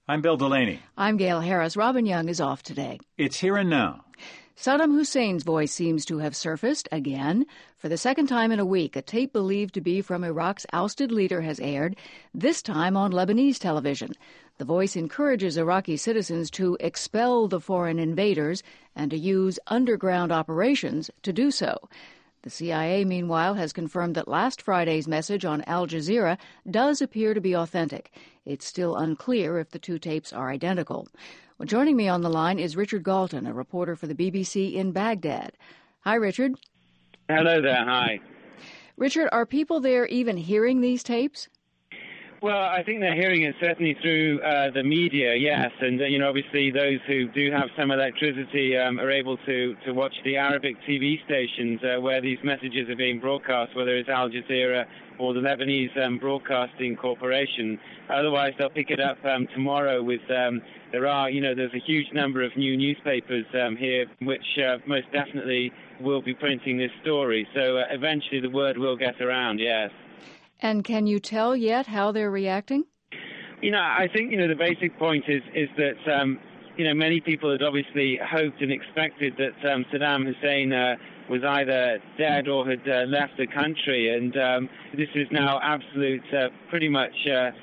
I'm Bill Delaney. I'm Gail Harris. Robin Young is off today. It's Here and Now. Saddam Hussein's voice seems to have surfaced again. For the second time in a week, a tape believed to be from Iraq's ousted leader has aired, this time on Lebanese television. The voice encourages Iraqi citizens to expel the foreign invaders and to use underground operations to do so. The CIA, meanwhile, has confirmed that last Friday's message on Al Jazeera does appear to be authentic. It's still unclear if the two tapes are identical. Well, joining me on the line is Richard Galton, a reporter for the BBC in Baghdad. Hi, Richard. Hello there. Hi. Richard, are people there even hearing these tapes? Well, I think they're hearing it certainly through the media, yes. And, obviously those who do have some electricity are able to watch the Arabic TV stations where these messages are being broadcast, whether it's Al Jazeera or the Lebanese Broadcasting Corporation. Otherwise, they'll pick it up tomorrow with, there's a huge number of new newspapers here which most definitely will be printing this story. So eventually the word will get around, yes. And can you tell yet how they're reacting? I think, the basic point is that, many people had obviously hoped and expected that Saddam Hussein was either dead or had left the country. And this is now absolute, pretty much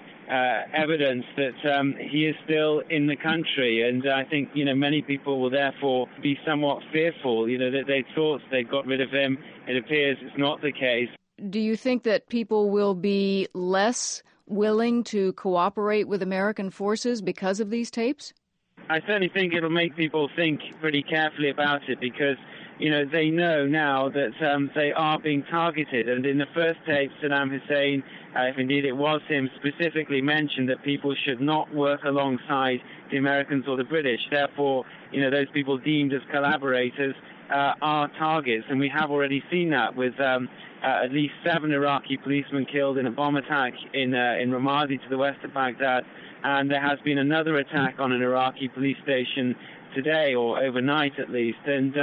evidence that he is still in the country. And I think, many people will therefore be somewhat fearful, that they thought they got rid of him. It appears it's not the case. Do you think that people will be less willing to cooperate with American forces because of these tapes? I certainly think it'll make people think pretty carefully about it because, they know now that they are being targeted. And in the first tape, Saddam Hussein, if indeed it was him, specifically mentioned that people should not work alongside the Americans or the British. Therefore, those people deemed as collaborators are targets. And we have already seen that with at least 7 Iraqi policemen killed in a bomb attack in Ramadi to the west of Baghdad. And there has been another attack on an Iraqi police station today, or overnight at least.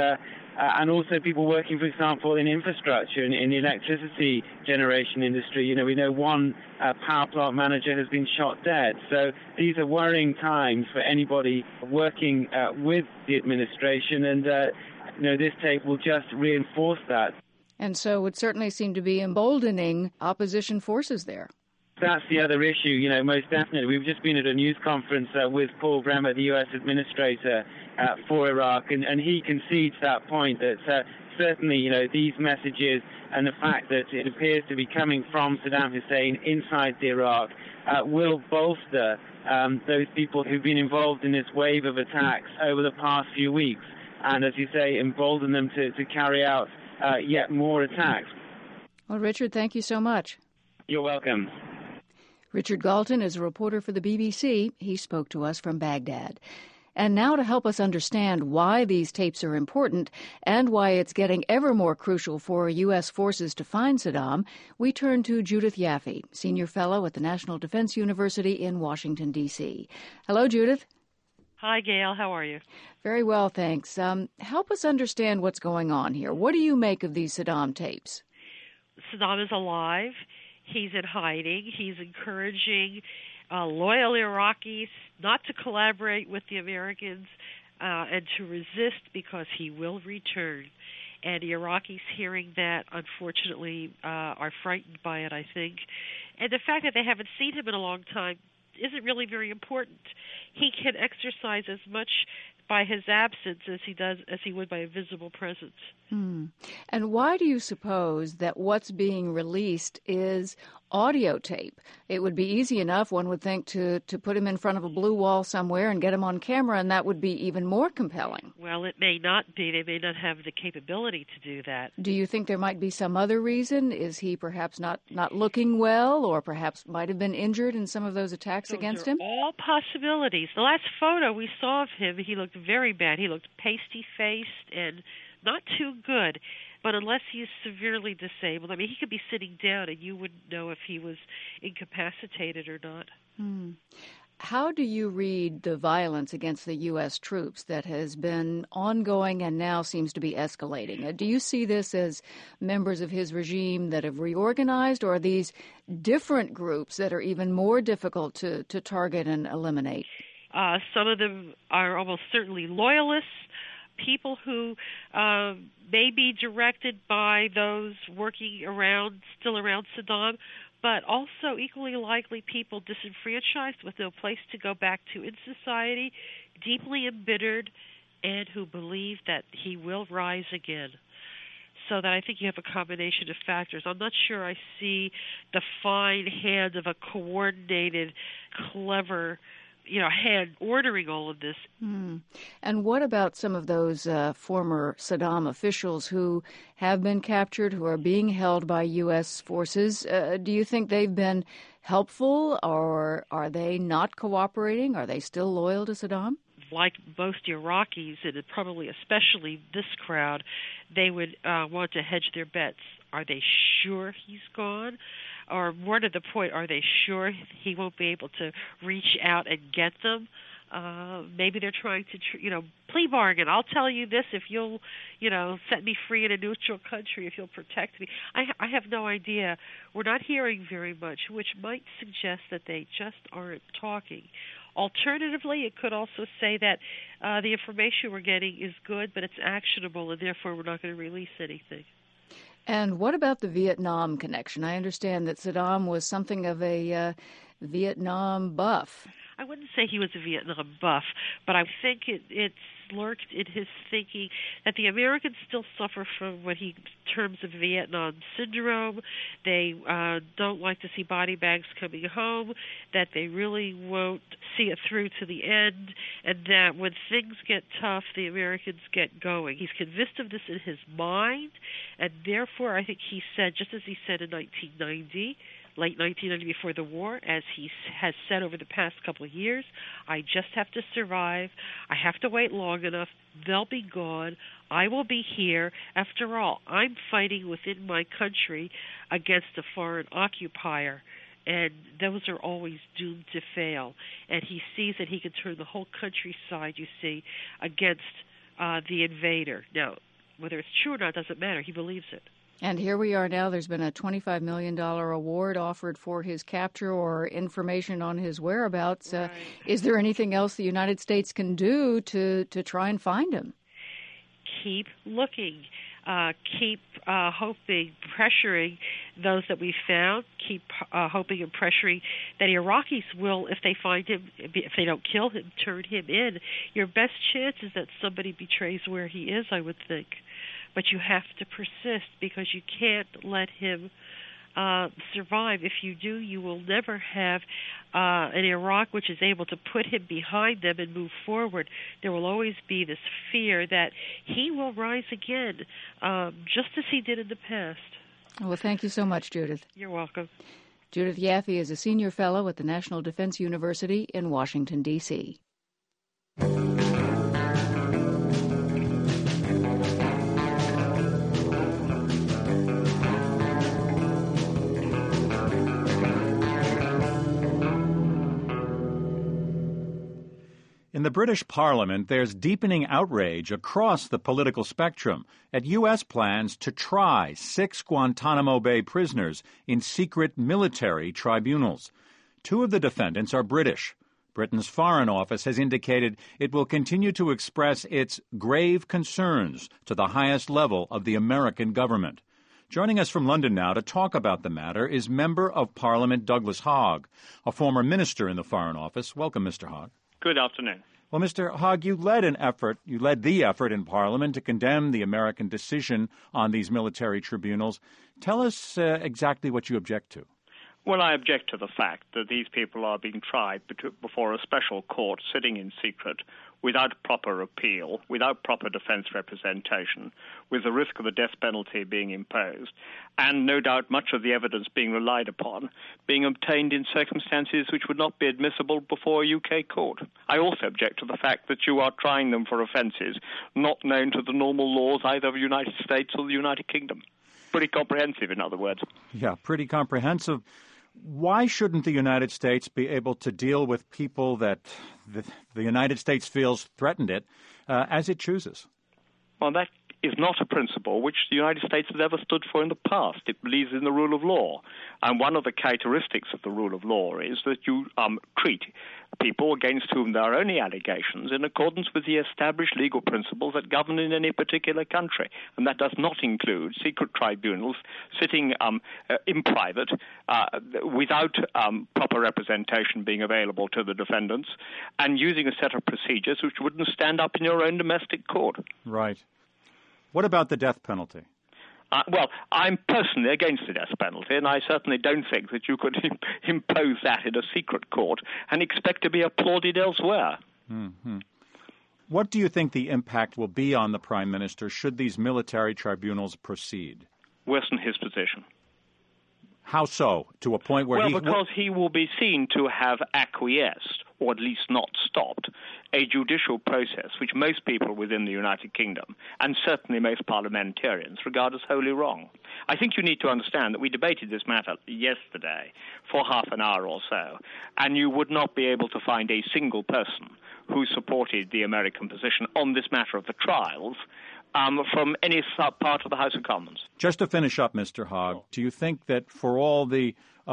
And also people working, for example, in infrastructure, in the electricity generation industry. We know one power plant manager has been shot dead. So these are worrying times for anybody working with the administration. And, this tape will just reinforce that. And so it would certainly seem to be emboldening opposition forces there. That's the other issue, most definitely. We've just been at a news conference with Paul Bremer, the U.S. Administrator for Iraq, and he concedes that point that certainly, these messages and the fact that it appears to be coming from Saddam Hussein inside Iraq will bolster those people who've been involved in this wave of attacks over the past few weeks. And as you say, embolden them to carry out yet more attacks. Well, Richard, thank you so much. You're welcome. Richard Galton is a reporter for the BBC. He spoke to us from Baghdad. And now to help us understand why these tapes are important and why it's getting ever more crucial for U.S. forces to find Saddam, we turn to Judith Yaffe, senior fellow at the National Defense University in Washington, D.C. Hello, Judith. Hi, Gail. How are you? Very well, thanks. Help us understand what's going on here. What do you make of these Saddam tapes? Saddam is alive. He's in hiding. He's encouraging loyal Iraqis not to collaborate with the Americans and to resist because he will return. And the Iraqis hearing that, unfortunately, are frightened by it, I think. And the fact that they haven't seen him in a long time isn't really very important. He can exercise as much by his absence as he would by a visible presence. And why do you suppose that what's being released is audio tape? It would be easy enough, one would think, to put him in front of a blue wall somewhere and get him on camera, and that would be even more compelling. Well, it may not be. They may not have the capability to do that. Do you think there might be some other reason? Is he perhaps not looking well, or perhaps might have been injured in some of those attacks against him? All possibilities. The last photo we saw of him, he looked very bad. He looked pasty-faced and not too good. But unless he's severely disabled, I mean, he could be sitting down and you wouldn't know if he was incapacitated or not. How do you read the violence against the U.S. troops that has been ongoing and now seems to be escalating? Do you see this as members of his regime that have reorganized, or are these different groups that are even more difficult to target and eliminate? Some of them are almost certainly loyalists, people who may be directed by those working still around Saddam, but also equally likely people disenfranchised with no place to go back to in society, deeply embittered, and who believe that he will rise again. So that I think you have a combination of factors. I'm not sure I see the fine hand of a coordinated, clever, hand ordering all of this. And what about some of those former Saddam officials who have been captured, who are being held by U.S. forces? Do you think they've been helpful, or are they not cooperating? Are they still loyal to Saddam? Like most Iraqis, and probably especially this crowd, they would want to hedge their bets. Are they sure he's gone? Or more to the point, are they sure he won't be able to reach out and get them? Maybe they're trying to, plea bargain. I'll tell you this if you'll, set me free in a neutral country, if you'll protect me. I have no idea. We're not hearing very much, which might suggest that they just aren't talking. Alternatively, it could also say that the information we're getting is good, but it's actionable, and therefore we're not going to release anything. And what about the Vietnam connection? I understand that Saddam was something of a Vietnam buff. I wouldn't say he was a Vietnam buff, but I think it's lurked in his thinking that the Americans still suffer from what he terms of Vietnam syndrome. They don't like to see body bags coming home, that they really won't see it through to the end, and that when things get tough, the Americans get going. He's convinced of this in his mind, and therefore I think he said, just as he said in 1990, late 1990 before the war, as he has said over the past couple of years, I just have to survive. I have to wait long enough. They'll be gone. I will be here. After all, I'm fighting within my country against a foreign occupier, and those are always doomed to fail. And he sees that he can turn the whole countryside, you see, against the invader. Now, whether it's true or not doesn't matter. He believes it. And here we are now. There's been a $25 million award offered for his capture or information on his whereabouts. Right. Is there anything else the United States can do to try and find him? Keep looking. Keep hoping, pressuring those that we found. Keep hoping and pressuring that Iraqis will, if they find him, if they don't kill him, turn him in. Your best chance is that somebody betrays where he is, I would think. But you have to persist because you can't let him survive. If you do, you will never have an Iraq which is able to put him behind them and move forward. There will always be this fear that he will rise again, just as he did in the past. Well, thank you so much, Judith. You're welcome. Judith Yaffe is a senior fellow at the National Defense University in Washington, D.C. In the British Parliament, there's deepening outrage across the political spectrum at U.S. plans to try 6 Guantanamo Bay prisoners in secret military tribunals. 2 of the defendants are British. Britain's Foreign Office has indicated it will continue to express its grave concerns to the highest level of the American government. Joining us from London now to talk about the matter is Member of Parliament Douglas Hogg, a former minister in the Foreign Office. Welcome, Mr. Hogg. Good afternoon. Well, Mr. Hogg, you led the effort in Parliament to condemn the American decision on these military tribunals. Tell us exactly what you object to. Well, I object to the fact that these people are being tried before a special court sitting in secret without proper appeal, without proper defense representation, with the risk of the death penalty being imposed, and no doubt much of the evidence being relied upon being obtained in circumstances which would not be admissible before a UK court. I also object to the fact that you are trying them for offences not known to the normal laws either of the United States or the United Kingdom. Pretty comprehensive, in other words. Yeah, pretty comprehensive. Why shouldn't the United States be able to deal with people that the United States feels threatened it as it chooses? Well, that is not a principle which the United States has ever stood for in the past. It believes in the rule of law. And one of the characteristics of the rule of law is that you treat people against whom there are only allegations in accordance with the established legal principles that govern in any particular country. And that does not include secret tribunals sitting in private without proper representation being available to the defendants and using a set of procedures which wouldn't stand up in your own domestic court. Right. What about the death penalty? Well, I'm personally against the death penalty, and I certainly don't think that you could impose that in a secret court and expect to be applauded elsewhere. Mm-hmm. What do you think the impact will be on the Prime Minister should these military tribunals proceed? Worsen his position. How so? To a point where because he will be seen to have acquiesced, or at least not stopped, a judicial process which most people within the United Kingdom, and certainly most parliamentarians, regard as wholly wrong. I think you need to understand that we debated this matter yesterday for half an hour or so, and you would not be able to find a single person who supported the American position on this matter of the trials from any part of the House of Commons. Just to finish up, Mr. Hogg, do you think that for all the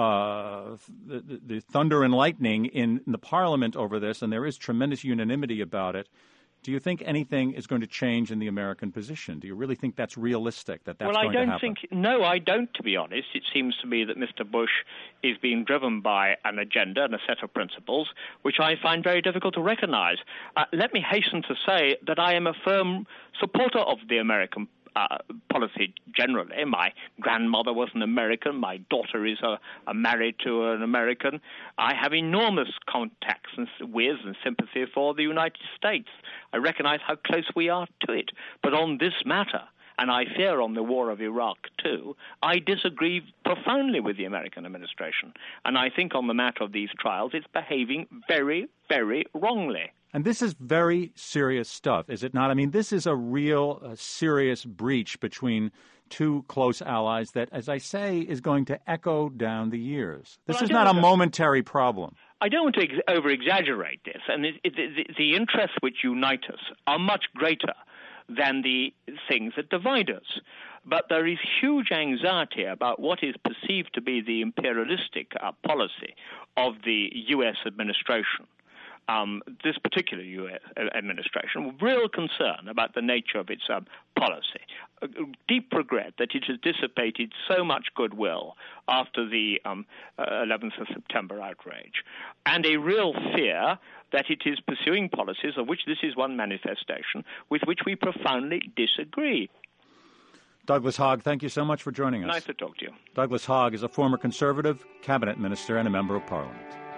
thunder and lightning in the Parliament over this, and there is tremendous unanimity about it, do you think anything is going to change in the American position? Do you really think that's realistic, that's going to happen? No, I don't, to be honest. It seems to me that Mr. Bush is being driven by an agenda and a set of principles which I find very difficult to recognize. Let me hasten to say that I am a firm supporter of the American policy generally. My grandmother was an American. My daughter is married to an American. I have enormous contacts with and sympathy for the United States. I recognize how close we are to it. But on this matter, and I fear on the war of Iraq too, I disagree profoundly with the American administration. And I think on the matter of these trials, it's behaving very, very wrongly. And this is very serious stuff, is it not? I mean, this is a real serious breach between two close allies that, as I say, is going to echo down the years. This is not a momentary problem. I don't want to over-exaggerate this, and the interests which unite us are much greater than the things that divide us. But there is huge anxiety about what is perceived to be the imperialistic policy of the U.S. administration. This particular U.S. administration, real concern about the nature of its policy, deep regret that it has dissipated so much goodwill after the 11th of September outrage, and a real fear that it is pursuing policies of which this is one manifestation with which we profoundly disagree. Douglas Hogg, thank you so much for joining us. Nice to talk to you. Douglas Hogg is a former Conservative cabinet minister and a member of Parliament.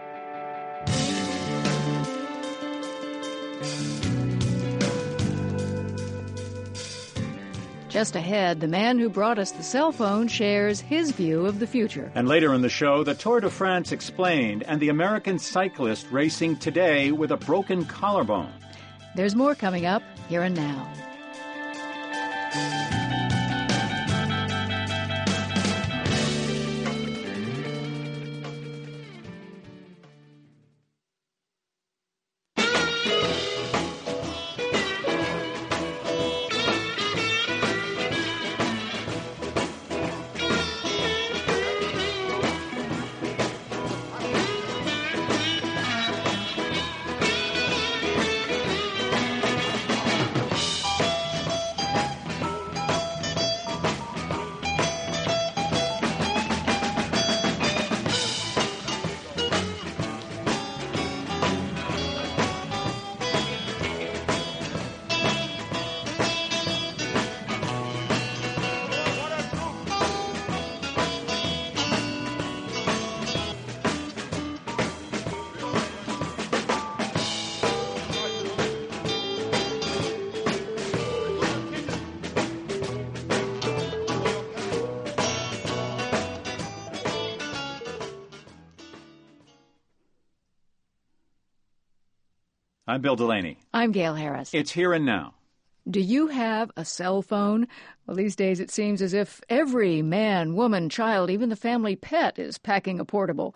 Just ahead, the man who brought us the cell phone shares his view of the future. And later in the show, the Tour de France explained and the American cyclist racing today with a broken collarbone. There's more coming up here and now. I'm Bill Delaney. I'm Gail Harris. It's Here and Now. Do you have a cell phone? Well, these days it seems as if every man, woman, child, even the family pet is packing a portable.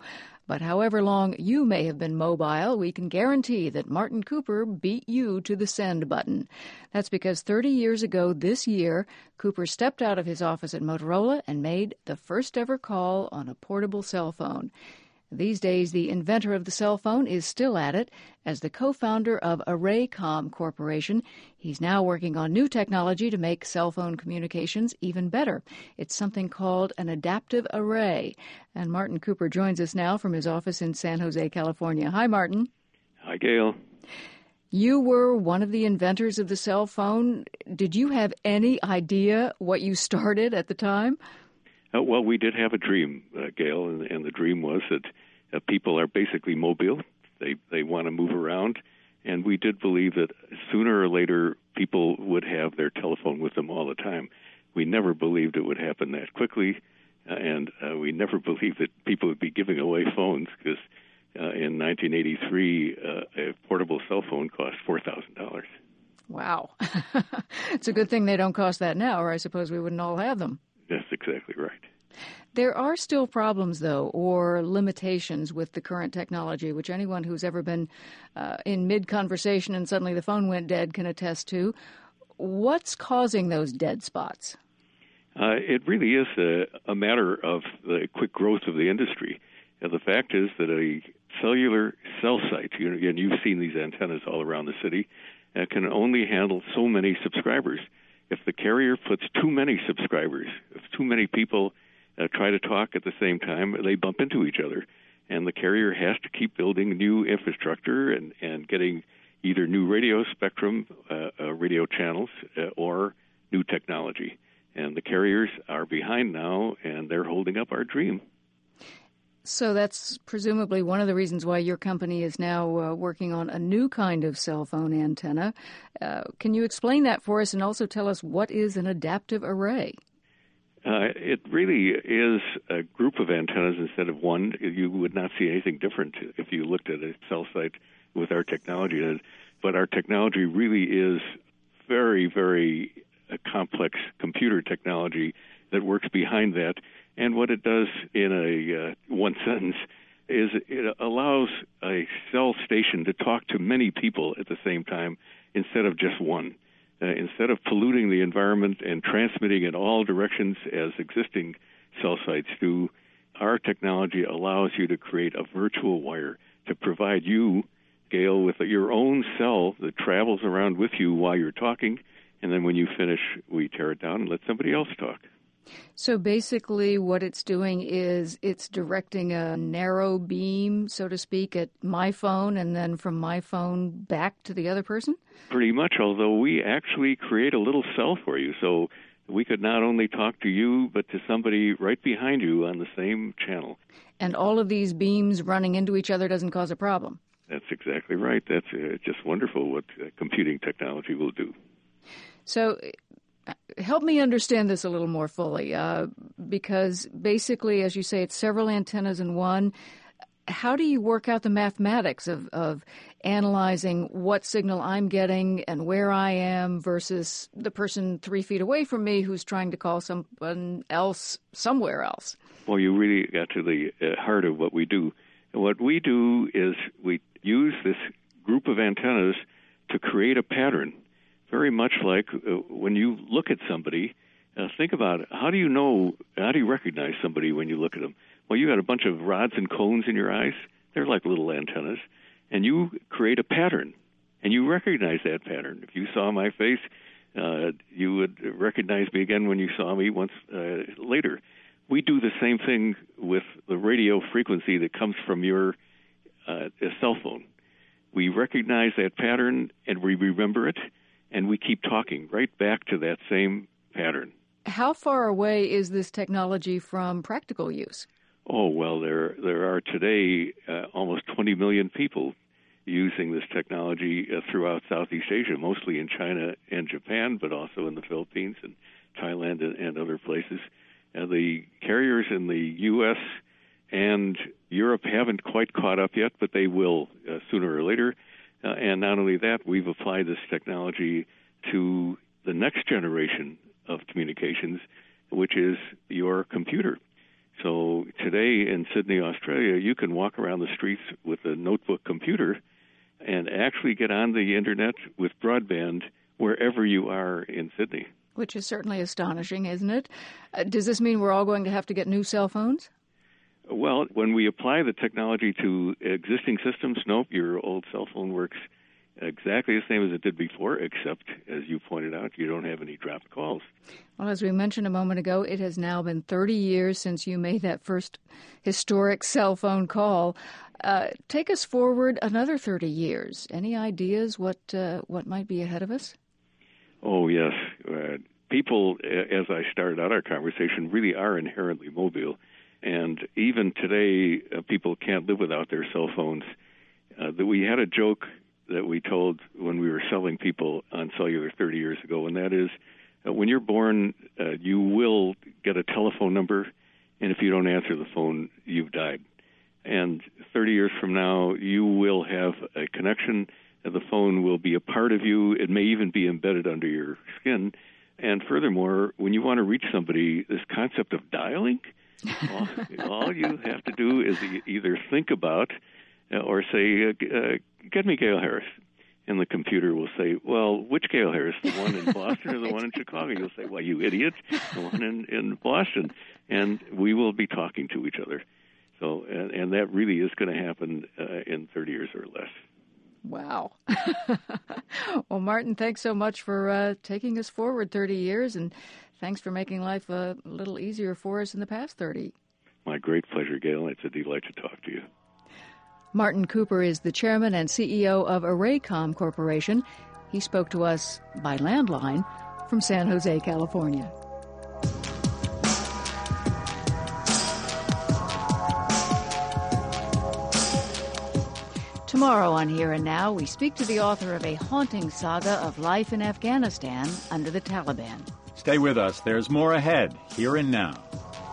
But however long you may have been mobile, we can guarantee that Martin Cooper beat you to the send button. That's because 30 years ago this year, Cooper stepped out of his office at Motorola and made the first ever call on a portable cell phone. These days, the inventor of the cell phone is still at it. As the co-founder of Arraycom Corporation, he's now working on new technology to make cell phone communications even better. It's something called an adaptive array. And Martin Cooper joins us now from his office in San Jose, California. Hi, Martin. Hi, Gail. You were one of the inventors of the cell phone. Did you have any idea what you started at the time? Well, we did have a dream, Gail, and the dream was that people are basically mobile. They want to move around, and we did believe that sooner or later people would have their telephone with them all the time. We never believed it would happen that quickly, and we never believed that people would be giving away phones because in 1983, a portable cell phone cost $4,000. Wow. It's a good thing they don't cost that now, or I suppose we wouldn't all have them. That's exactly right. There are still problems, though, or limitations with the current technology, which anyone who's ever been in mid-conversation and suddenly the phone went dead can attest to. What's causing those dead spots? It really is a matter of the quick growth of the industry. The fact is that a cellular cell site, and you've seen these antennas all around the city, can only handle so many subscribers. If the carrier puts too many subscribers, if too many people try to talk at the same time, they bump into each other. And the carrier has to keep building new infrastructure and getting either new radio spectrum, radio channels, or new technology. And the carriers are behind now, and they're holding up our dream. So that's presumably one of the reasons why your company is now working on a new kind of cell phone antenna. Can you explain that for us and also tell us what is an adaptive array? It really is a group of antennas instead of one. You would not see anything different if you looked at a cell site with our technology in it. But our technology really is very, very complex computer technology that works behind that. And what it does in a one sentence is it allows a cell station to talk to many people at the same time instead of just one. Instead of polluting the environment and transmitting in all directions as existing cell sites do, our technology allows you to create a virtual wire to provide you, Gail, with your own cell that travels around with you while you're talking, and then when you finish, we tear it down and let somebody else talk. So basically what it's doing is it's directing a narrow beam, so to speak, at my phone and then from my phone back to the other person? Pretty much, although we actually create a little cell for you. So we could not only talk to you, but to somebody right behind you on the same channel. And all of these beams running into each other doesn't cause a problem? That's exactly right. That's just wonderful what computing technology will do. So help me understand this a little more fully, because basically, as you say, it's several antennas in one. How do you work out the mathematics of analyzing what signal I'm getting and where I am versus the person 3 feet away from me who's trying to call someone else somewhere else? Well, you really got to the heart of what we do. And what we do is we use this group of antennas to create a pattern. Very much like when you look at somebody, think about it. How do you recognize somebody when you look at them? Well, you got a bunch of rods and cones in your eyes. They're like little antennas. And you create a pattern, and you recognize that pattern. If you saw my face, you would recognize me again when you saw me once later. We do the same thing with the radio frequency that comes from your cell phone. We recognize that pattern, and we remember it, and we keep talking right back to that same pattern. How far away is this technology from practical use? Oh, well, there are today almost 20 million people using this technology throughout Southeast Asia, mostly in China and Japan, but also in the Philippines and Thailand and other places. The carriers in the U.S. and Europe haven't quite caught up yet, but they will sooner or later. And not only that, we've applied this technology to the next generation of communications, which is your computer. So today in Sydney, Australia, you can walk around the streets with a notebook computer and actually get on the Internet with broadband wherever you are in Sydney. Which is certainly astonishing, isn't it? Does this mean we're all going to have to get new cell phones? Well, when we apply the technology to existing systems, nope, your old cell phone works exactly the same as it did before, except, as you pointed out, you don't have any dropped calls. Well, as we mentioned a moment ago, it has now been 30 years since you made that first historic cell phone call. Take us forward another 30 years. Any ideas what might be ahead of us? Oh, yes. People, as I started out our conversation, really are inherently mobile. And even today, people can't live without their cell phones. We had a joke that we told when we were selling people on cellular 30 years ago, and that is, when you're born, you will get a telephone number, and if you don't answer the phone, you've died. And 30 years from now, you will have a connection, and the phone will be a part of you. It may even be embedded under your skin. And furthermore, when you want to reach somebody, this concept of dialing, all you have to do is either think about or say, get me Gail Harris. And the computer will say, well, which Gail Harris? The one in Boston or the one in Chicago? You'll say, well, you idiot, the one in Boston. And we will be talking to each other. So, and that really is going to happen in 30 years or less. Wow. Well, Martin, thanks so much for taking us forward 30 years, and thanks for making life a little easier for us in the past 30. My great pleasure, Gail. It's a delight to talk to you. Martin Cooper is the chairman and CEO of Arraycom Corporation. He spoke to us by landline from San Jose, California. Tomorrow on Here and Now, we speak to the author of a haunting saga of life in Afghanistan under the Taliban. Stay with us. There's more ahead, Here and Now.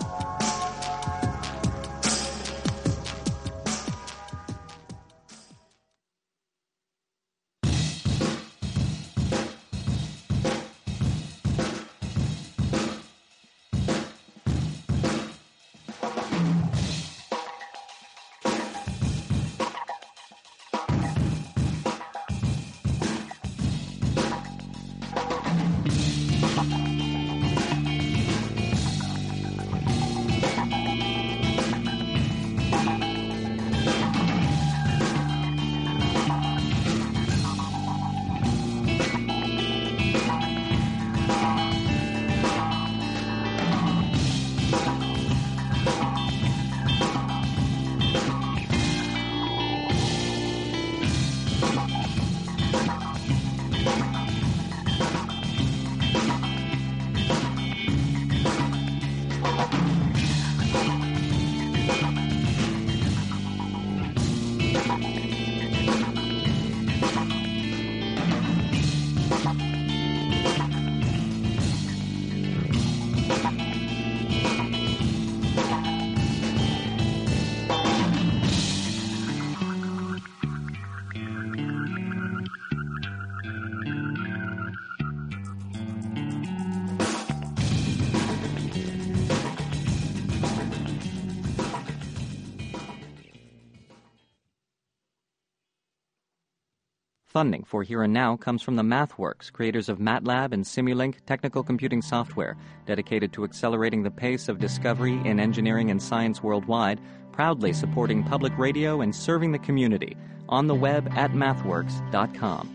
Funding for Here and Now comes from the MathWorks, creators of MATLAB and Simulink technical computing software, dedicated to accelerating the pace of discovery in engineering and science worldwide, proudly supporting public radio and serving the community. On the web at mathworks.com.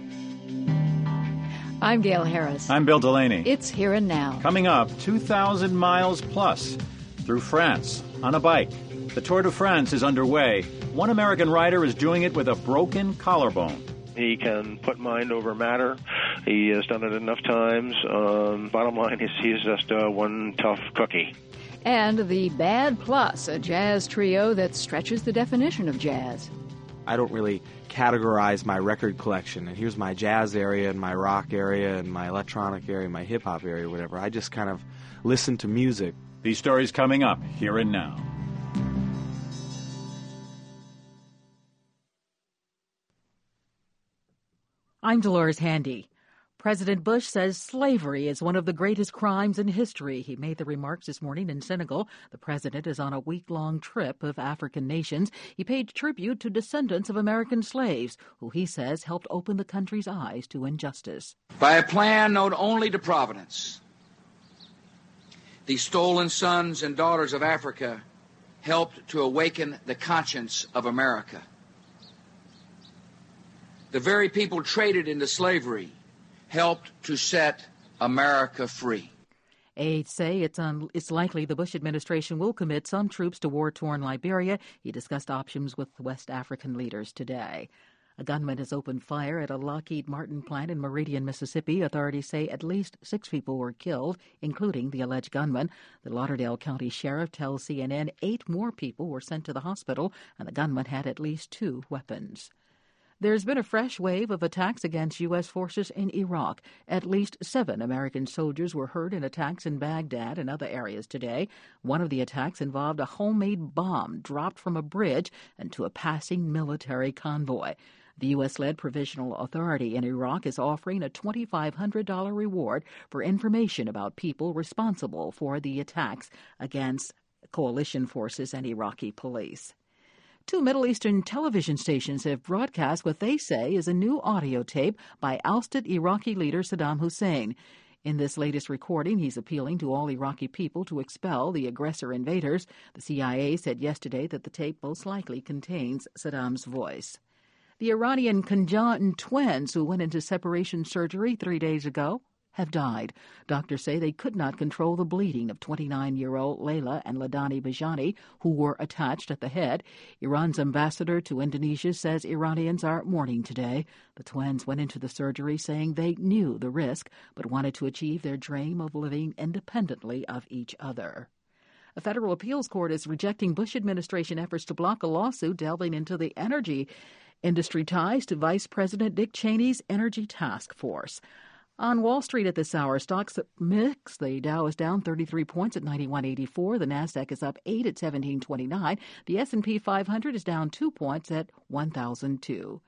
I'm Gail Harris. I'm Bill Delaney. It's Here and Now. Coming up, 2,000 miles plus through France on a bike. The Tour de France is underway. One American rider is doing it with a broken collarbone. He can put mind over matter. He has done it enough times. Bottom line is he's just one tough cookie. And the Bad Plus, a jazz trio that stretches the definition of jazz. I don't really categorize my record collection, and here's my jazz area and my rock area and my electronic area, my hip-hop area, whatever. I just kind of listen to music. These stories coming up Here and Now. I'm Dolores Handy. President Bush says slavery is one of the greatest crimes in history. He made the remarks this morning in Senegal. The president is on a week-long trip of African nations. He paid tribute to descendants of American slaves, who he says helped open the country's eyes to injustice. By a plan known only to Providence, the stolen sons and daughters of Africa helped to awaken the conscience of America. The very people traded into slavery helped to set America free. Aides say it's likely the Bush administration will commit some troops to war-torn Liberia. He discussed options with West African leaders today. A gunman has opened fire at a Lockheed Martin plant in Meridian, Mississippi. Authorities say at least 6 people were killed, including the alleged gunman. The Lauderdale County Sheriff tells CNN 8 more people were sent to the hospital, and the gunman had at least 2 weapons. There's been a fresh wave of attacks against U.S. forces in Iraq. At least 7 American soldiers were hurt in attacks in Baghdad and other areas today. One of the attacks involved a homemade bomb dropped from a bridge into a passing military convoy. The U.S.-led Provisional Authority in Iraq is offering a $2,500 reward for information about people responsible for the attacks against coalition forces and Iraqi police. 2 Middle Eastern television stations have broadcast what they say is a new audio tape by ousted Iraqi leader Saddam Hussein. In this latest recording, he's appealing to all Iraqi people to expel the aggressor invaders. The CIA said yesterday that the tape most likely contains Saddam's voice. The Iranian conjoined twins who went into separation surgery 3 days ago have died. Doctors say they could not control the bleeding of 29-year-old Layla and Ladani Bajani, who were attached at the head. Iran's ambassador to Indonesia says Iranians are mourning today. The twins went into the surgery saying they knew the risk, but wanted to achieve their dream of living independently of each other. A federal appeals court is rejecting Bush administration efforts to block a lawsuit delving into the energy industry ties to Vice President Dick Cheney's Energy Task Force. On Wall Street at this hour, stocks mix. The Dow is down 33 points at 91.84. The Nasdaq is up 8 at 17.29. The S&P 500 is down 2 points at 1,002.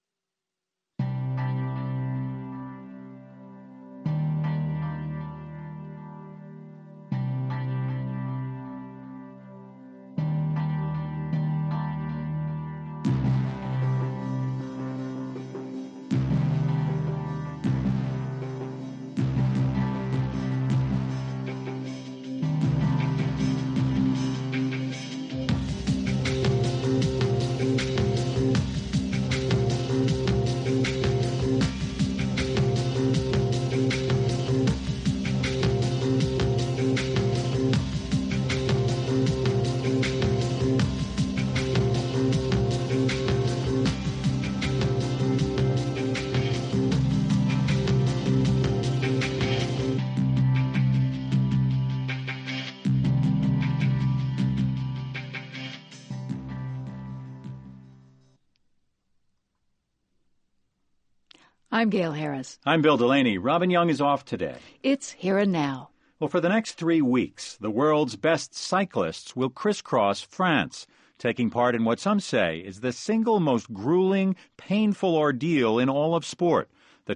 I'm Gail Harris. I'm Bill Delaney. Robin Young is off today. It's Here and Now. Well, for the next 3 weeks, the world's best cyclists will crisscross France, taking part in what some say is the single most grueling, painful ordeal in all of sport, the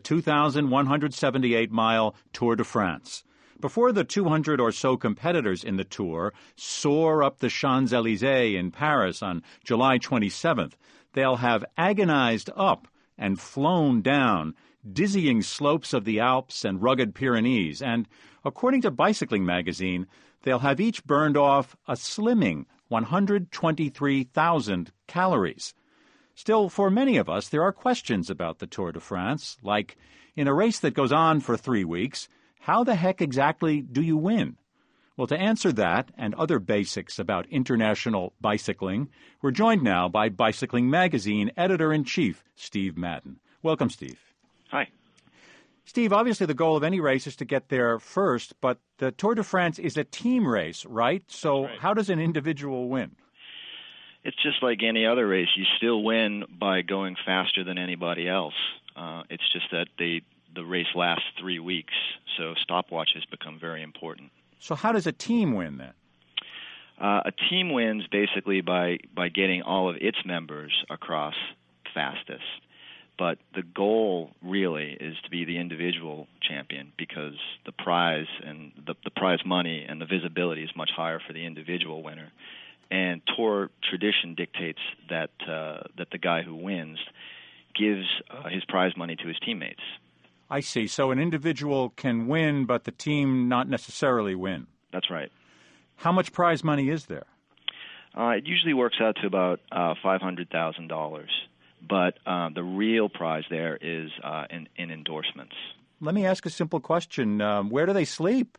2,178-mile Tour de France. Before the 200 or so competitors in the Tour soar up the Champs-Élysées in Paris on July 27th, they'll have agonized up and flown down dizzying slopes of the Alps and rugged Pyrenees, and, according to Bicycling magazine, they'll have each burned off a slimming 123,000 calories. Still, for many of us, there are questions about the Tour de France, like, in a race that goes on for 3 weeks, how the heck exactly do you win? Well, to answer that and other basics about international bicycling, we're joined now by Bicycling magazine editor-in-chief Steve Madden. Welcome, Steve. Hi. Steve, obviously the goal of any race is to get there first, but the Tour de France is a team race, right? So right. How does an individual win? It's just like any other race. You still win by going faster than anybody else. It's just that the race lasts 3 weeks, so stopwatches become very important. So how does a team win then? A team wins basically by getting all of its members across fastest. But the goal really is to be the individual champion, because the prize and the prize money and the visibility is much higher for the individual winner. And tour tradition dictates that the guy who wins gives his prize money to his teammates. I see. So an individual can win, but the team not necessarily win. That's right. How much prize money is there? It usually works out to about $500,000. But the real prize there is in endorsements. Let me ask a simple question. Where do they sleep?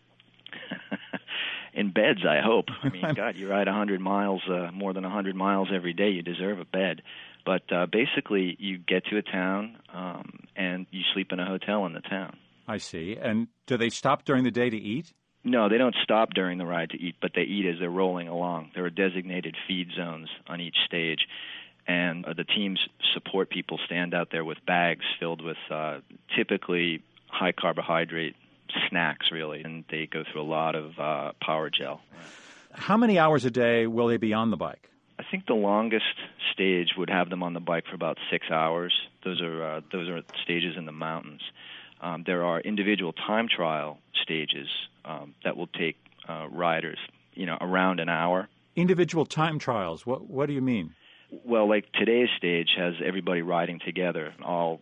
In beds, I hope. I mean, God, you ride 100 miles, more than 100 miles every day, you deserve a bed. But basically, you get to a town and you sleep in a hotel in the town. I see. And do they stop during the day to eat? No, they don't stop during the ride to eat, but they eat as they're rolling along. There are designated feed zones on each stage. And the team's support people stand out there with bags filled with typically high-carbohydrate snacks, really, and they go through a lot of power gel. How many hours a day will they be on the bike? I think the longest stage would have them on the bike for about 6 hours. Those are stages in the mountains. There are individual time trial stages that will take riders, around an hour. Individual time trials. What do you mean? Well, like today's stage has everybody riding together,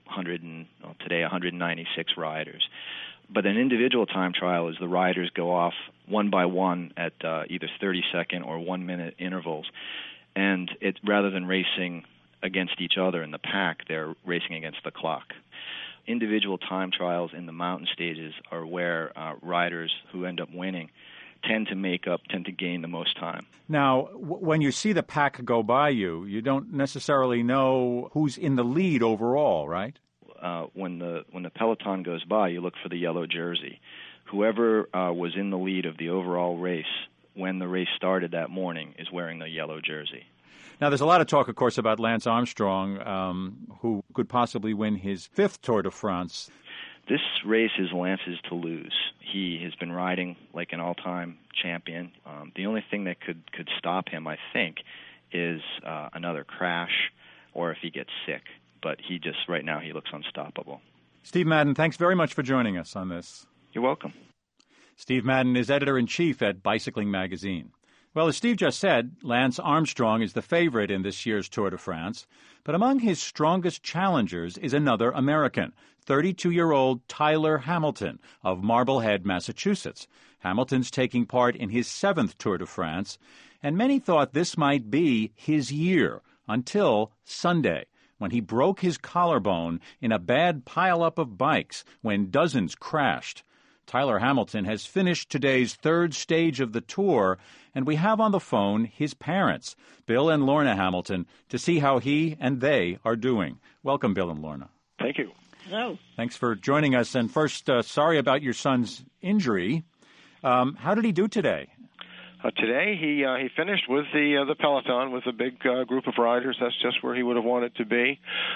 today 196 riders. But an individual time trial is the riders go off one by one at either 30-second or 1-minute intervals. And rather than racing against each other in the pack, they're racing against the clock. Individual time trials in the mountain stages are where riders who end up winning tend to gain the most time. Now, when you see the pack go by you don't necessarily know who's in the lead overall, right? When the peloton goes by, you look for the yellow jersey. Whoever was in the lead of the overall race when the race started that morning is wearing the yellow jersey. Now, there's a lot of talk, of course, about Lance Armstrong, who could possibly win his 5th Tour de France. This race is Lance's to lose. He has been riding like an all-time champion. The only thing that could stop him, I think, is another crash or if he gets sick. But right now, he looks unstoppable. Steve Madden, thanks very much for joining us on this. You're welcome. Steve Madden is editor-in-chief at Bicycling Magazine. Well, as Steve just said, Lance Armstrong is the favorite in this year's Tour de France. But among his strongest challengers is another American, 32-year-old Tyler Hamilton of Marblehead, Massachusetts. Hamilton's taking part in his 7th Tour de France, and many thought this might be his year until Sunday, when he broke his collarbone in a bad pile-up of bikes when dozens crashed. Tyler Hamilton has finished today's 3rd stage of the tour, and we have on the phone his parents, Bill and Lorna Hamilton, to see how he and they are doing. Welcome, Bill and Lorna. Thank you. Hello. Thanks for joining us. And first, sorry about your son's injury. How did he do today? Today, he finished with the peloton with a big group of riders. That's just where he would have wanted to be.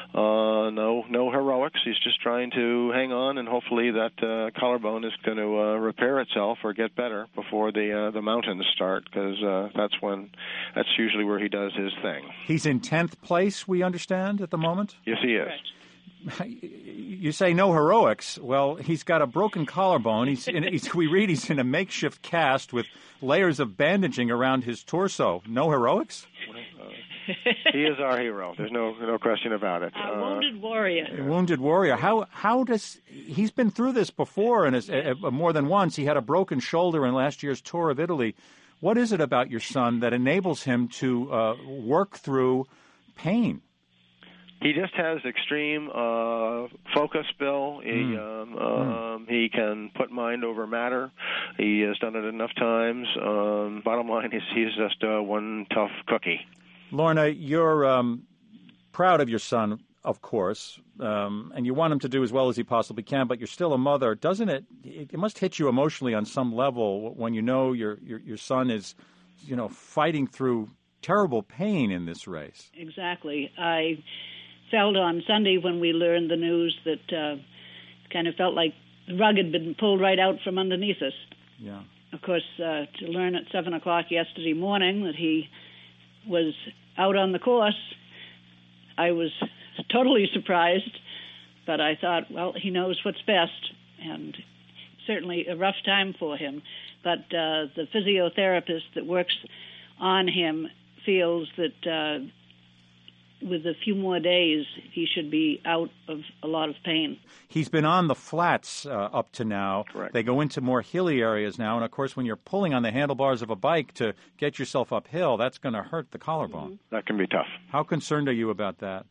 No heroics. He's just trying to hang on, and hopefully that collarbone is going to repair itself or get better before the mountains start, because that's usually where he does his thing. He's in 10th place, we understand, at the moment? Yes, he is. Correct. You say no heroics. Well, he's got a broken collarbone. We read he's in a makeshift cast with layers of bandaging around his torso. No heroics? He is our hero. There's no question about it. A wounded warrior. A wounded warrior. How does he's been through this before, and more than once. He had a broken shoulder in last year's Tour of Italy. What is it about your son that enables him to work through pain? He just has extreme focus, Bill. He can put mind over matter. He has done it enough times. Bottom line is he's just one tough cookie. Lorna, you're proud of your son, of course, and you want him to do as well as he possibly can, but you're still a mother. Doesn't it? It must hit you emotionally on some level when you know your son is, fighting through terrible pain in this race. Exactly. I felt on Sunday when we learned the news that kind of felt like the rug had been pulled right out from underneath us. Yeah. Of course, to learn at 7 o'clock yesterday morning that he was out on the course, I was totally surprised, but I thought, well, he knows what's best, and certainly a rough time for him. But the physiotherapist that works on him feels that with a few more days, he should be out of a lot of pain. He's been on the flats up to now. Correct. They go into more hilly areas now, and of course, when you're pulling on the handlebars of a bike to get yourself uphill, that's going to hurt the collarbone. Mm-hmm. That can be tough. How concerned are you about that?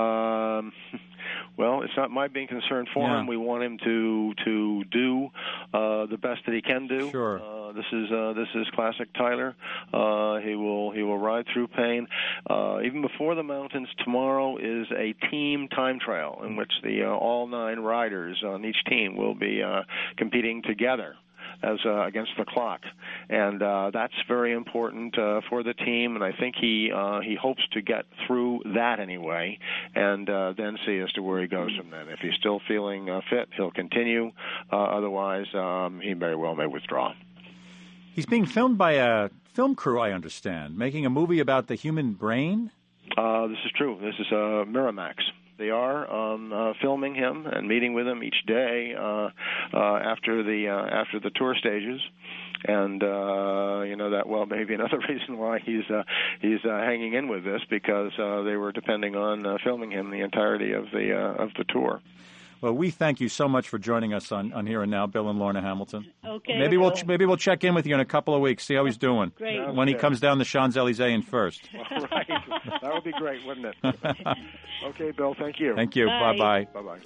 Well, it's not my being concerned for him. We want him to do the best that he can do. Sure. This is classic Tyler. He will ride through pain. Even before the mountains, tomorrow is a team time trial in which the all 9 riders on each team will be competing together as against the clock, and that's very important for the team. And I think he hopes to get through that anyway, and then see as to where he goes from then. If he's still feeling fit, he'll continue. Otherwise, he very well may withdraw. He's being filmed by a film crew, I understand, making a movie about the human brain? This is true. This is Miramax. They are filming him and meeting with him each day after the tour stages, and that may be another reason why he's hanging in with this, because they were depending on filming him the entirety of the tour. Well, we thank you so much for joining us on Here and Now, Bill and Lorna Hamilton. Okay. Maybe we'll check in with you in a couple of weeks, see how he's doing. Great. When he comes down the Champs-Elysees in first. All right. That would be great, wouldn't it? Okay, Bill, thank you. Thank you. Bye. Bye-bye.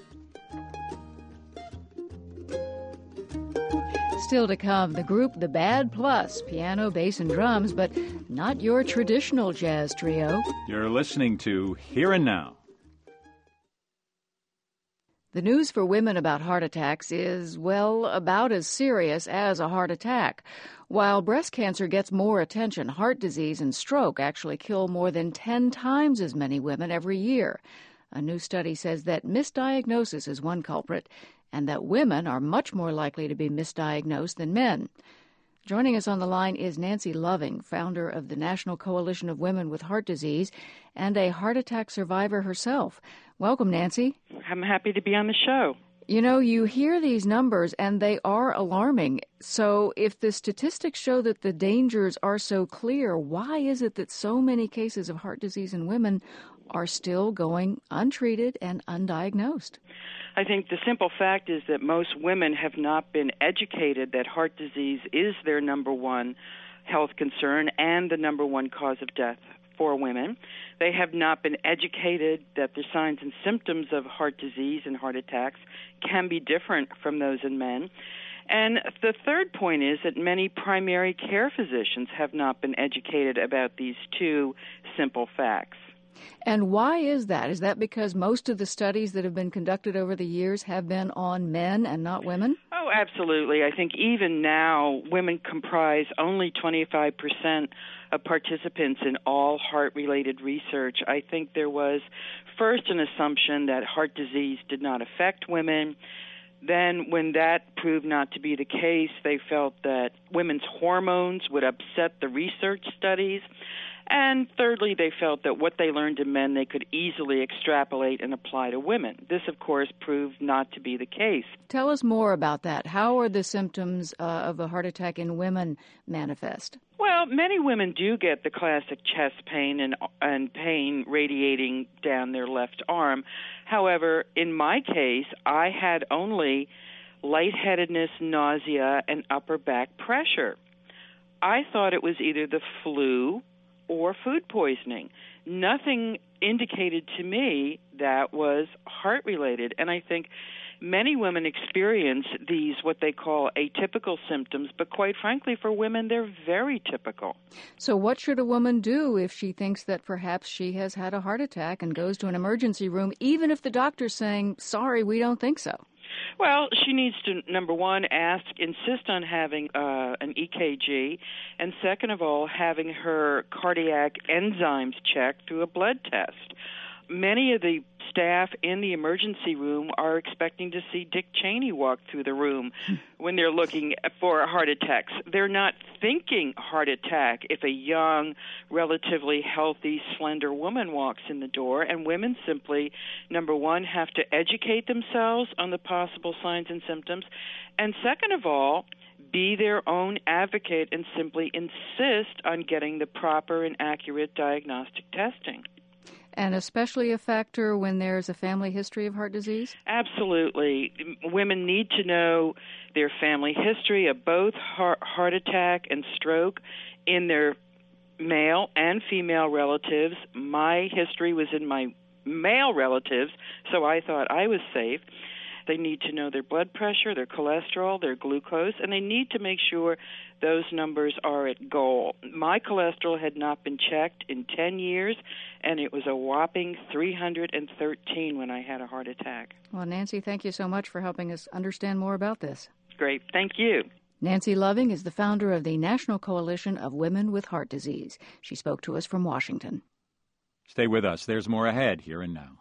Bye-bye. Still to come, the group The Bad Plus, piano, bass, and drums, but not your traditional jazz trio. You're listening to Here and Now. The news for women about heart attacks is, well, about as serious as a heart attack. While breast cancer gets more attention, heart disease and stroke actually kill more than 10 times as many women every year. A new study says that misdiagnosis is one culprit, and that women are much more likely to be misdiagnosed than men. Joining us on the line is Nancy Loving, founder of the National Coalition of Women with Heart Disease and a heart attack survivor herself. Welcome, Nancy. I'm happy to be on the show. You know, you hear these numbers, and they are alarming. So if the statistics show that the dangers are so clear, why is it that so many cases of heart disease in women are still going untreated and undiagnosed? I think the simple fact is that most women have not been educated that heart disease is their number one health concern and the number one cause of death for women. They have not been educated that the signs and symptoms of heart disease and heart attacks can be different from those in men. And the third point is that many primary care physicians have not been educated about these two simple facts. And why is that? Is that because most of the studies that have been conducted over the years have been on men and not women? Oh, absolutely. I think even now, women comprise only 25% of participants in all heart-related research. I think there was first an assumption that heart disease did not affect women. Then when that proved not to be the case, they felt that women's hormones would upset the research studies. And thirdly, they felt that what they learned in men they could easily extrapolate and apply to women. This, of course, proved not to be the case. Tell us more about that. How are the symptoms of a heart attack in women manifest? Well, many women do get the classic chest pain and pain radiating down their left arm. However, in my case, I had only lightheadedness, nausea, and upper back pressure. I thought it was either the flu or food poisoning. Nothing indicated to me that was heart-related. And I think many women experience these, what they call atypical symptoms, but quite frankly, for women, they're very typical. So what should a woman do if she thinks that perhaps she has had a heart attack and goes to an emergency room, even if the doctor's saying, sorry, we don't think so? Well, she needs to, number one, insist on having an EKG, and second of all, having her cardiac enzymes checked through a blood test. many of the staff in the emergency room are expecting to see Dick Cheney walk through the room when they're looking for heart attacks. They're not thinking heart attack if a young, relatively healthy, slender woman walks in the door, and women simply, number one, have to educate themselves on the possible signs and symptoms, and second of all, be their own advocate and simply insist on getting the proper and accurate diagnostic testing. And especially a factor when there's a family history of heart disease? Absolutely. Women need to know their family history of both heart attack and stroke in their male and female relatives. My history was in my male relatives, so I thought I was safe. They need to know their blood pressure, their cholesterol, their glucose, and they need to make sure those numbers are at goal. My cholesterol had not been checked in 10 years, and it was a whopping 313 when I had a heart attack. Well, Nancy, thank you so much for helping us understand more about this. Great. Thank you. Nancy Loving is the founder of the National Coalition of Women with Heart Disease. She spoke to us from Washington. Stay with us. There's more ahead, here and now.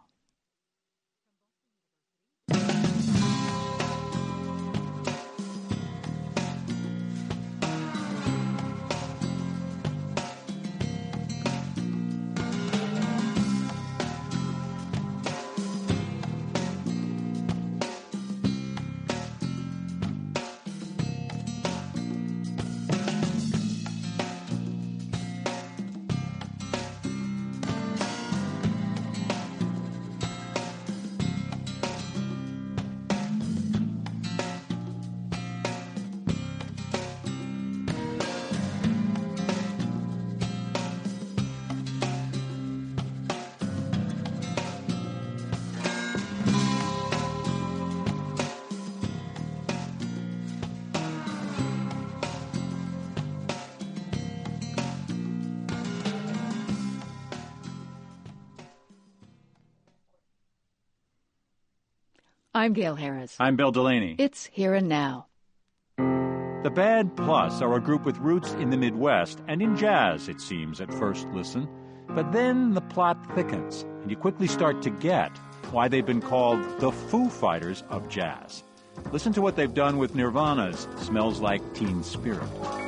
I'm Gail Harris. I'm Bill Delaney. It's Here and Now. The Bad Plus are a group with roots in the Midwest and in jazz, it seems, at first listen. But then the plot thickens, and you quickly start to get why they've been called the Foo Fighters of jazz. Listen to what they've done with Nirvana's Smells Like Teen Spirit.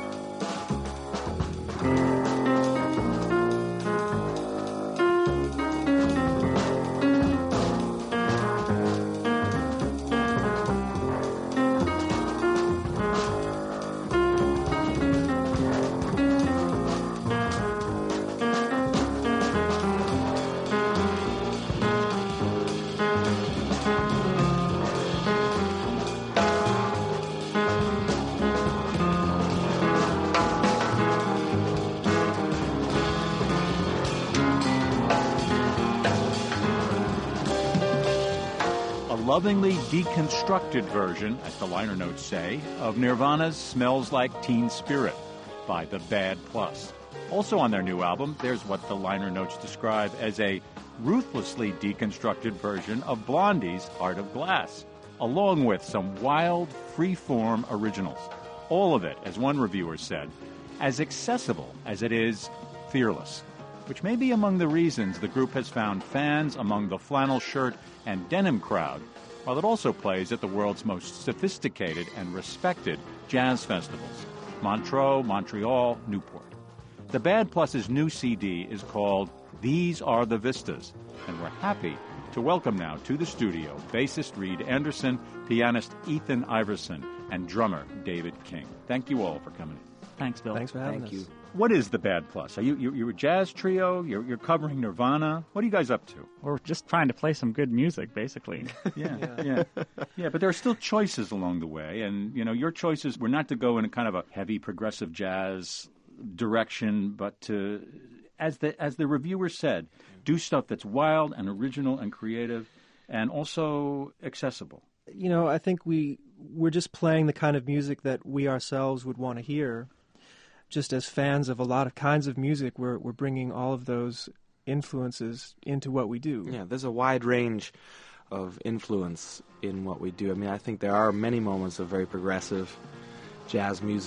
Lovingly deconstructed version, as the liner notes say, of Nirvana's Smells Like Teen Spirit by The Bad Plus. Also on their new album, there's what the liner notes describe as a ruthlessly deconstructed version of Blondie's Heart of Glass, along with some wild, free-form originals. All of it, as one reviewer said, as accessible as it is fearless, which may be among the reasons the group has found fans among the flannel shirt and denim crowd, while it also plays at the world's most sophisticated and respected jazz festivals, Montreux, Montreal, Newport. The Bad Plus's new CD is called These Are the Vistas, and we're happy to welcome now to the studio bassist Reed Anderson, pianist Ethan Iverson, and drummer David King. Thank you all for coming. Thanks, Bill. Thanks for having us. You. What is the Bad Plus? Are you're a jazz trio? You're covering Nirvana? What are you guys up to? We're just trying to play some good music, basically. Yeah. But there are still choices along the way, and your choices were not to go in a kind of a heavy progressive jazz direction, but to, as the reviewer said, do stuff that's wild and original and creative, and also accessible. I think we're just playing the kind of music that we ourselves would want to hear. Just as fans of a lot of kinds of music, we're bringing all of those influences into what we do. Yeah, there's a wide range of influence in what we do. I mean, I think there are many moments of very progressive jazz music,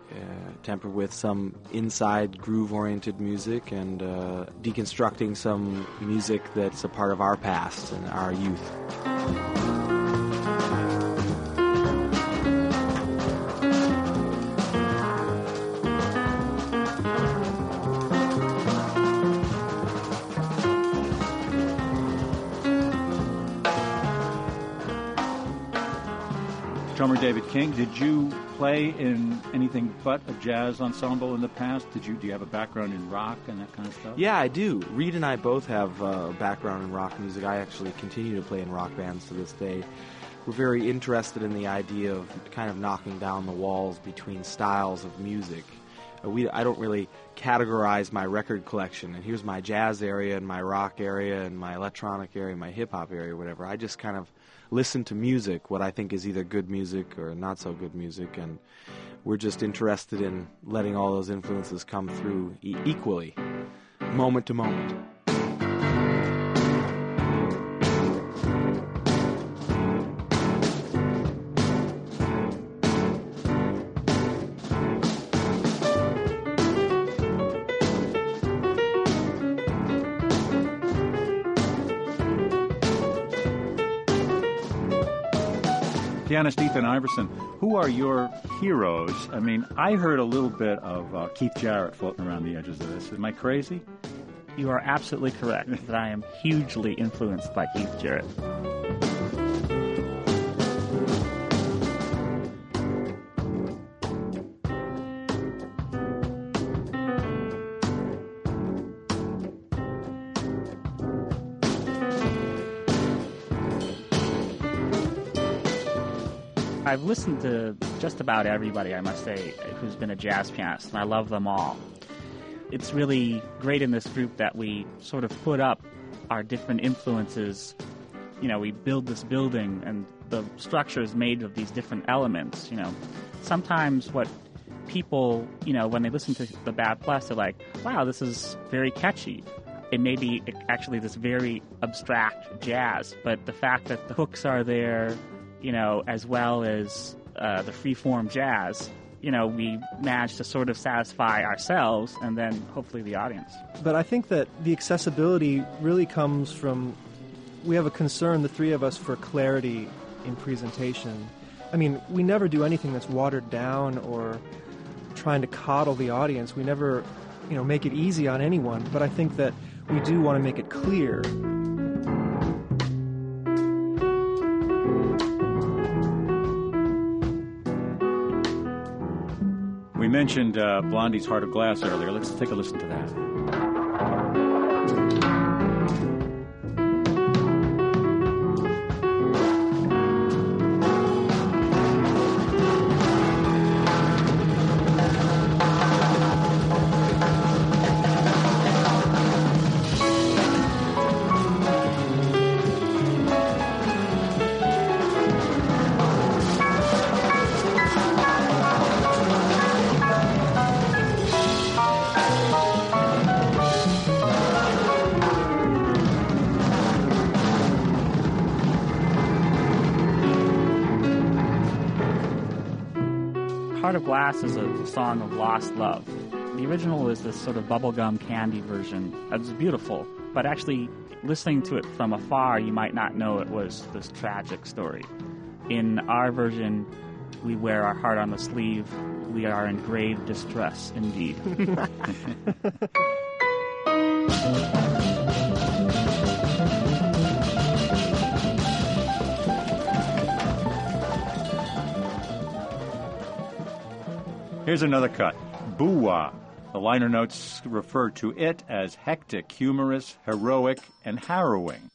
tempered with some inside groove-oriented music and deconstructing some music that's a part of our past and our youth. Drummer David King, did you play in anything but a jazz ensemble in the past? Do you have a background in rock and that kind of stuff? Yeah, I do. Reed and I both have a background in rock music. I actually continue to play in rock bands to this day. We're very interested in the idea of kind of knocking down the walls between styles of music. I don't really categorize my record collection, and here's my jazz area and my rock area and my electronic area, my hip-hop area, whatever. I just kind of listen to music, what I think is either good music or not so good music, and we're just interested in letting all those influences come through equally, moment to moment. Pianist Ethan Iverson, who are your heroes? I mean, I heard a little bit of Keith Jarrett floating around the edges of this. Am I crazy? You are absolutely correct that I am hugely influenced by Keith Jarrett. I've listened to just about everybody, I must say, who's been a jazz pianist, and I love them all. It's really great in this group that we sort of put up our different influences. You know, we build this building, and the structure is made of these different elements, you know. Sometimes what people, you know, when they listen to the Bad Plus, they're like, wow, this is very catchy. It may be actually this very abstract jazz, but the fact that the hooks are there, you know, as well as the free-form jazz, you know, we managed to sort of satisfy ourselves and then hopefully the audience. But I think that the accessibility really comes from, we have a concern, the three of us, for clarity in presentation. I mean, we never do anything that's watered down or trying to coddle the audience. We never, you know, make it easy on anyone, but I think that we do want to make it clear. We mentioned Blondie's Heart of Glass earlier. Let's take a listen to that. Heart of Glass is a song of lost love. The original is this sort of bubblegum candy version. It's beautiful, but actually listening to it from afar, you might not know it was this tragic story. In our version, we wear our heart on the sleeve. We are in grave distress indeed. Here's another cut. Boo-wah. The liner notes refer to it as hectic, humorous, heroic, and harrowing.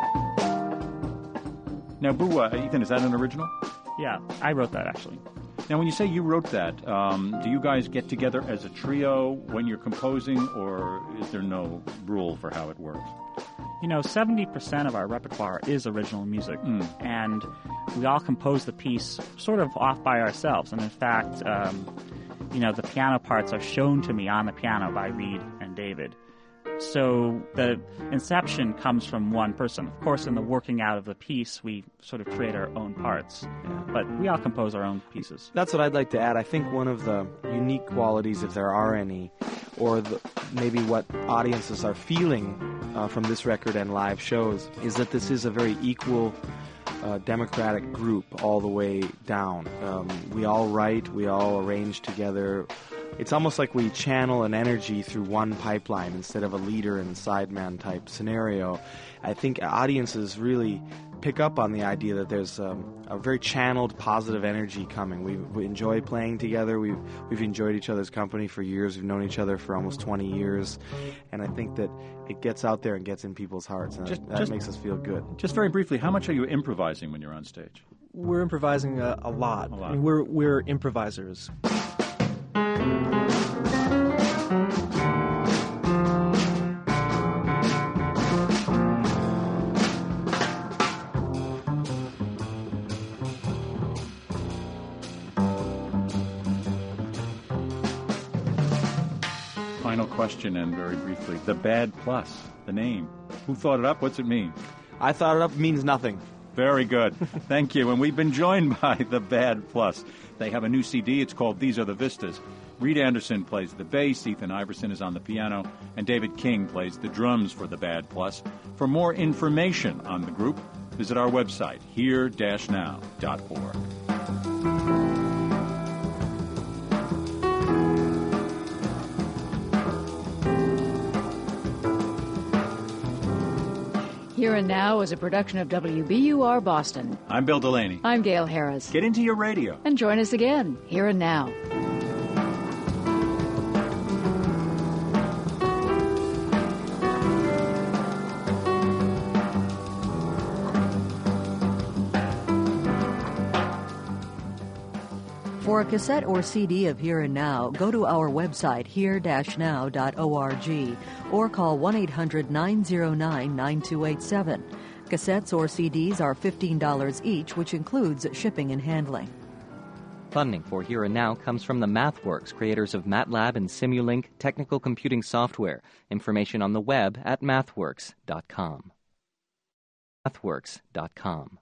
Now, Boo-wah, Ethan, is that an original? Yeah, I wrote that, actually. Now, when you say you wrote that, do you guys get together as a trio when you're composing, or is there no rule for how it works? 70% of our repertoire is original music, and we all compose the piece sort of off by ourselves. And in fact, the piano parts are shown to me on the piano by Reed and David. So the inception comes from one person. Of course, in the working out of the piece, we sort of create our own parts. But we all compose our own pieces. That's what I'd like to add. I think one of the unique qualities, if there are any, or maybe what audiences are feeling from this record and live shows, is that this is a very equal, democratic group all the way down. We all write, we all arrange together. It's almost like we channel an energy through one pipeline instead of a leader and sideman type scenario. I think audiences really pick up on the idea that there's a very channeled positive energy coming. We enjoy playing together. We've enjoyed each other's company for years. We've known each other for almost 20 years. And I think that it gets out there and gets in people's hearts, and that makes us feel good. Just very briefly, how much are you improvising when you're on stage? We're improvising a lot. I mean, we're improvisers. Final question, and very briefly, the Bad Plus, the name. Who thought it up? What's it mean? I thought it up. Means nothing. Very good. Thank you. And we've been joined by the Bad Plus. They have a new CD. It's called These Are the Vistas. Reed Anderson plays the bass, Ethan Iverson is on the piano, and David King plays the drums for the Bad Plus. For more information on the group, visit our website, here-now.org. Here and Now is a production of WBUR Boston. I'm Bill Delaney. I'm Gail Harris. Get into your radio. And join us again, Here and Now. For a cassette or CD of Here and Now, go to our website, here-now.org, or call 1-800-909-9287. Cassettes or CDs are $15 each, which includes shipping and handling. Funding for Here and Now comes from the MathWorks, creators of MATLAB and Simulink technical computing software. Information on the web at mathworks.com. mathworks.com.